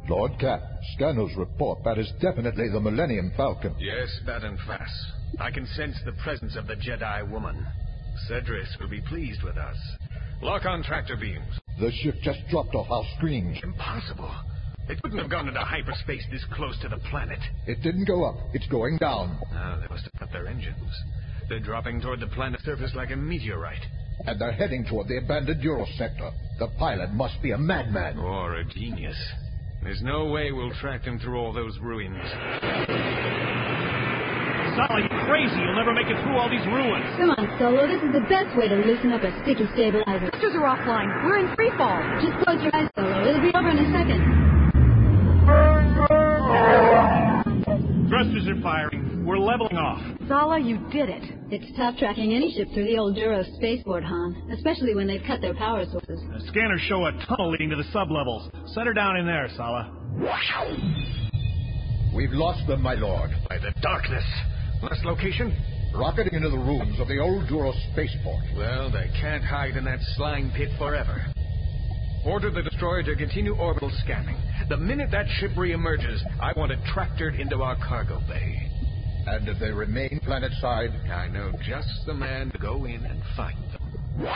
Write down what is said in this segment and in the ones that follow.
Lord Cat, scanners report that is definitely the Millennium Falcon. Yes, Baden Fass. I can sense the presence of the Jedi woman. Cedris will be pleased with us. Lock on tractor beams. The ship just dropped off our screens. Impossible. It couldn't have gone into hyperspace this close to the planet. It didn't go up. It's going down. Ah, they must have cut their engines. They're dropping toward the planet's surface like a meteorite. And they're heading toward the abandoned Eurosector. The pilot must be a madman. Or a genius. There's no way we'll track them through all those ruins. Sala, you're crazy. You'll never make it through all these ruins. Come on, Solo. This is the best way to loosen up a sticky stabilizer. Thrusters are offline. We're in free fall. Just close your eyes, Solo. It'll be over in a second. Thrusters are firing. We're leveling off. Sala, you did it. It's tough tracking any ship through the old Duro spaceport, Han. Especially when they've cut their power sources. The scanners show a tunnel leading to the sublevels. Set her down in there, Sala. We've lost them, my lord. By the darkness. Last location? Rocketing into the ruins of the old Duro spaceport. Well, they can't hide in that slime pit forever. Order the destroyer to continue orbital scanning. The minute that ship reemerges, I want it tractored into our cargo bay. And if they remain planet-side, I know just the man to go in and find them.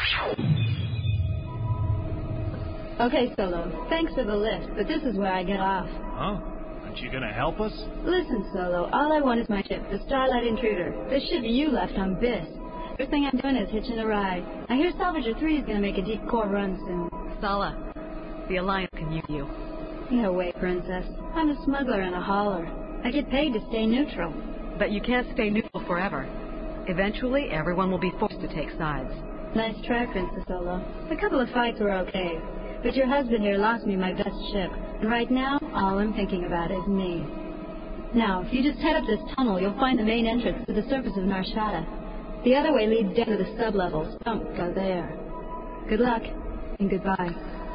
Okay, Solo. Thanks for the lift, but this is where I get off. Huh? Aren't you gonna help us? Listen, Solo. All I want is my ship, the Starlight Intruder. The ship you left on Biss. First thing I'm doing is hitching a ride. I hear Salvager 3 is gonna make a deep core run soon. Sala, the Alliance can use you. No way, Princess. I'm a smuggler and a hauler. I get paid to stay neutral. But you can't stay neutral forever. Eventually, everyone will be forced to take sides. Nice try, Princess Solo. A couple of fights were okay. But your husband here lost me my best ship. And right now, all I'm thinking about is me. Now, if you just head up this tunnel, you'll find the main entrance to the surface of Nar Shaddaa. The other way leads down to the sublevels. Don't go there. Good luck, and goodbye.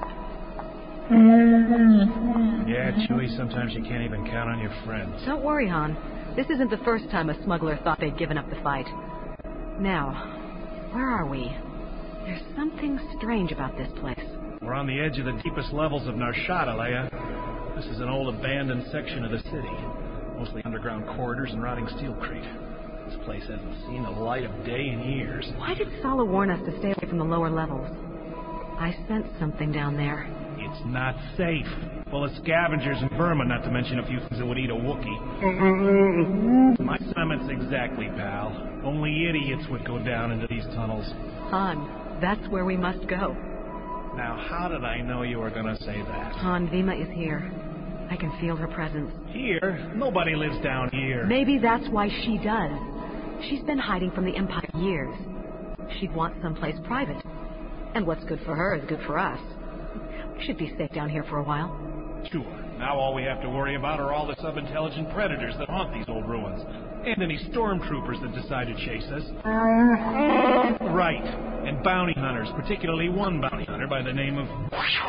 Yeah, Chewie, sometimes you can't even count on your friends. Don't worry, Han. This isn't the first time a smuggler thought they'd given up the fight. Now, where are we? There's something strange about this place. We're on the edge of the deepest levels of Nar Shaddaa, Leia. This is an old abandoned section of the city. Mostly underground corridors and rotting steelcrete. This place hasn't seen the light of day in years. Why did Sala warn us to stay away from the lower levels? I sensed something down there. It's not safe. Full of scavengers and vermin, not to mention a few things that would eat a Wookiee. My sentiments exactly, pal. Only idiots would go down into these tunnels. Han, that's where we must go. Now, how did I know you were going to say that? Han, Vima is here. I can feel her presence. Here? Nobody lives down here. Maybe that's why she does. She's been hiding from the Empire years. She'd want someplace private. And what's good for her is good for us. We should be safe down here for a while. Sure. Now all we have to worry about are all the sub-intelligent predators that haunt these old ruins. And any stormtroopers that decide to chase us. Right. And bounty hunters, particularly one bounty hunter by the name of...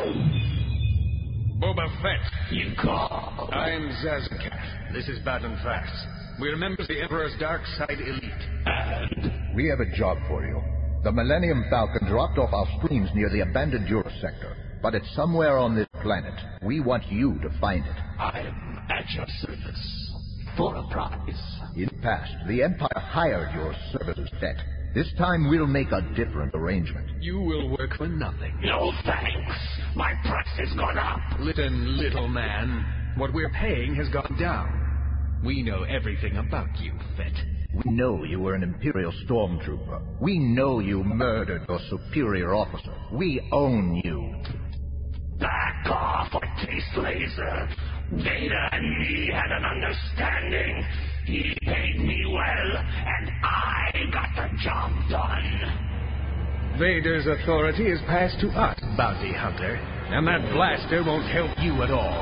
Boba Fett. You call. I'm Zazkat. This is Baden Fass. We're members of the Emperor's Dark Side Elite. And? We have a job for you. The Millennium Falcon dropped off our screens near the abandoned Eurosector. But it's somewhere on this planet. We want you to find it. I'm at your service. For a prize. In the past, the Empire hired your services, Fett. This time we'll make a different arrangement. You will work for nothing. No thanks. My price has gone up. Listen, little man. What we're paying has gone down. We know everything about you, Fett. We know you were an Imperial stormtrooper. We know you murdered your superior officer. We own you. Back off, or taste laser. Vader and me had an understanding. He paid me well, and I got the job done. Vader's authority is passed to us, bounty hunter. And that blaster won't help you at all.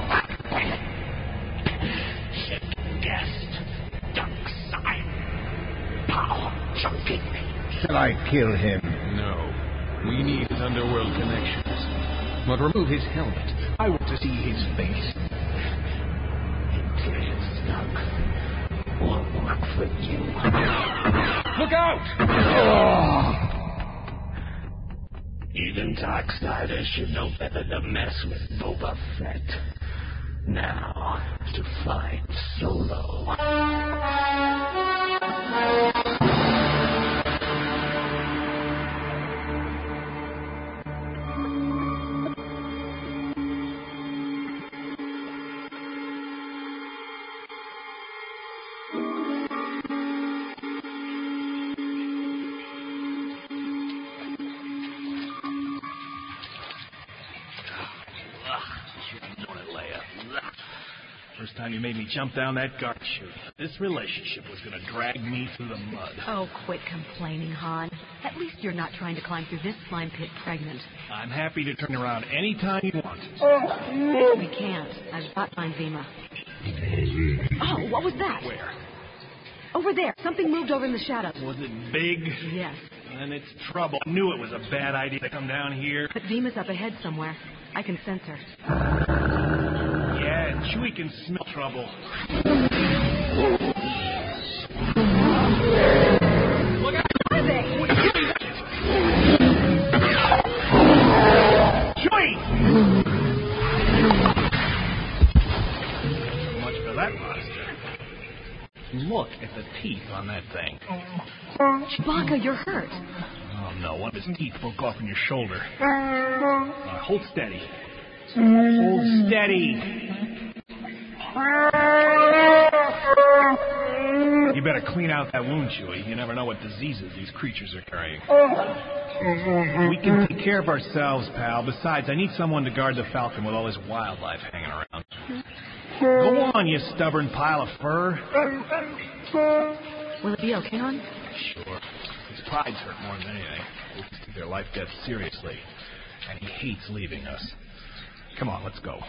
Guest. Dark side. Power junkie. Shall I kill him? No. We need his underworld connections. But remove his helmet. I want to see his face. Imperial snug. Won't work for you. Look out! Even Darksiders should know better to mess with Boba Fett. Now, to find Solo. First time you made me jump down that guard chute. This relationship was going to drag me through the mud. Oh, quit complaining, Han. At least you're not trying to climb through this slime pit pregnant. I'm happy to turn around any time you want. We can't. I've got mine, Vima. Oh, what was that? Where? Over there. Something moved over in the shadows. Was it big? Yes. Then it's trouble. I knew it was a bad idea to come down here. But Vima's up ahead somewhere. I can sense her. Yeah, Chewie can smell trouble. Look out! Where are they? Chewie! So much for that monster. Look at the teeth on that thing. Chewbacca, you're hurt. Oh, no. One of his teeth broke off in your shoulder. Hold steady. Hold steady. You better clean out that wound, Chewie. You never know what diseases these creatures are carrying. We can take care of ourselves, pal. Besides, I need someone to guard the Falcon with all this wildlife hanging around. Go on, you stubborn pile of fur. Will it be okay, hon? Sure. His pride's hurt more than anything. We'll take their life death seriously. And he hates leaving us. Come on, let's go.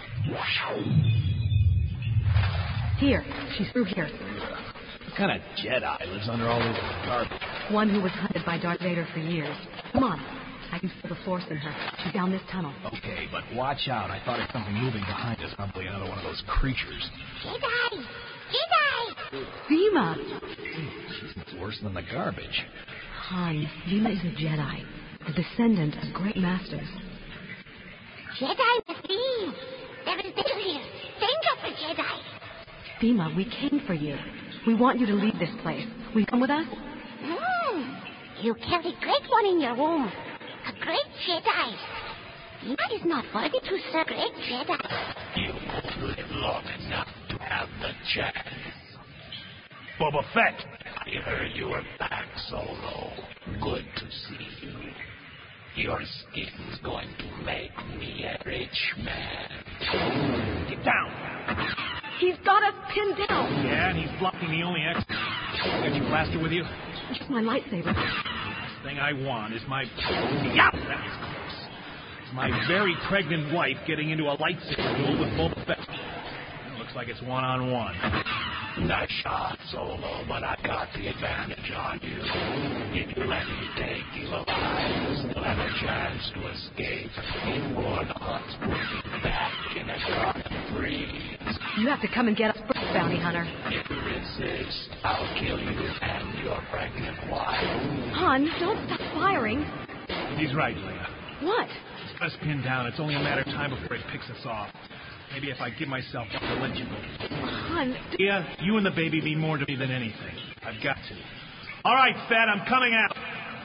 Here. She's through here. What kind of Jedi lives under all this garbage? One who was hunted by Darth Vader for years. Come on. I can feel the force in her. She's down this tunnel. Okay, but watch out. I thought of something moving behind us. Probably another one of those creatures. Jedi! Jedi! Vima! It's worse than the garbage. Han, Vima is a Jedi. A descendant of great masters. Jedi must be. There is danger here. Danger for Jedi. Vima, we came for you. We want you to leave this place. Will you come with us? You carry a great one in your womb. A great Jedi. That is not worthy to serve great Jedi. You won't live long enough to have the chance. Boba Fett! I heard you were back, Solo. Good to see you. Your skin's going to make me a rich man. Get down! He's got us pinned down. Yeah, and he's blocking the only exit. Got your blaster with you? Just my lightsaber. Last thing I want is my... Yeah, that was close. It's my very pregnant wife getting into a lightsaber duel with Boba Fett. It looks like it's one-on-one. Nice shot, Solo, but I got the advantage on you. If you let me take you alive, you still have a chance to escape. Or not, put you back in a garden freeze. You have to come and get us first, bounty hunter. If you resist, I'll kill you and your pregnant wife. Han, don't stop firing. He's right, Leia. What? It's got us pinned down. It's only a matter of time before it picks us off. Maybe if I give myself up, I'll let you go. Han... Yeah, you and the baby mean more to me than anything. I've got to. All right, Fett, I'm coming out.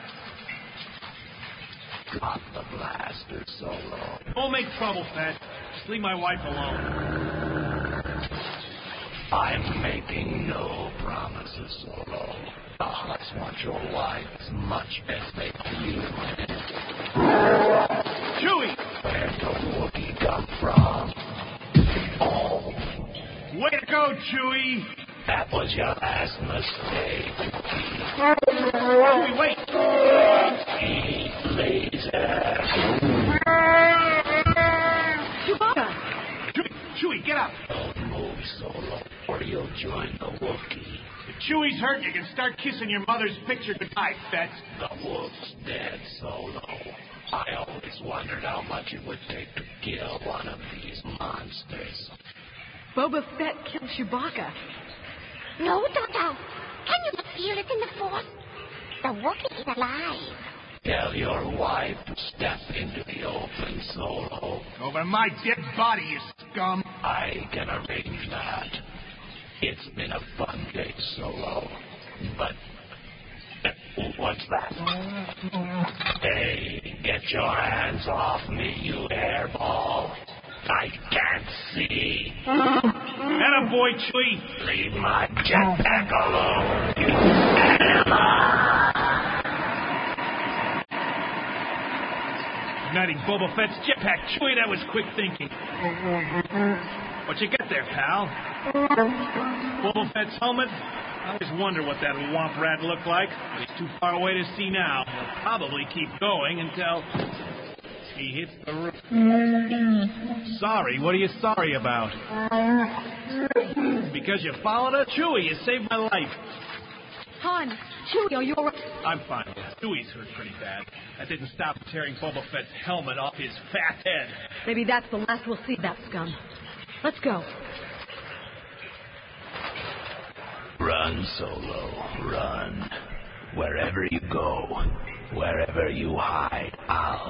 Drop the blaster, Solo. Don't make trouble, Fett. Just leave my wife alone. I'm making no promises, Solo. The Hutts want your wife as much as they do you. Chewie! Where'd the Wookiee come from? Oh, Way to go, Chewie! that was your last mistake. Chewie, wait! Heat laser. Chewbacca! Chewie, get up! Don't move, Solo, or you'll join the Wookiee. If Chewie's hurt, you can start kissing your mother's picture goodnight, Fett. The wolf's dead, Solo. I always wondered how much it would take to kill one of these monsters. Boba Fett killed Chewbacca. No, Doctor. Can you not feel it in the Force? The Wookiee is alive. Tell your wife to step into the open, Solo. Over my dead body, you scum! I can arrange that. It's been a fun day, Solo. But... what's that? Hey, get your hands off me, you hairball. I can't see. Attaboy, Chewie. Leave my jetpack alone, you animal. Igniting Boba Fett's jetpack. Chewie, that was quick thinking. What you get there, pal? Boba Fett's helmet? I always wonder what that womp rat looked like. He's too far away to see now. He'll probably keep going until he hits the roof. Sorry? What are you sorry about? Because you followed her? Chewie, you saved my life. Han, Chewie, are you all right? I'm fine. Chewie's hurt pretty bad. That didn't stop him tearing Boba Fett's helmet off his fat head. Maybe that's the last we'll see of that scum. Let's go. Run, Solo, run. Wherever you go, wherever you hide, I'll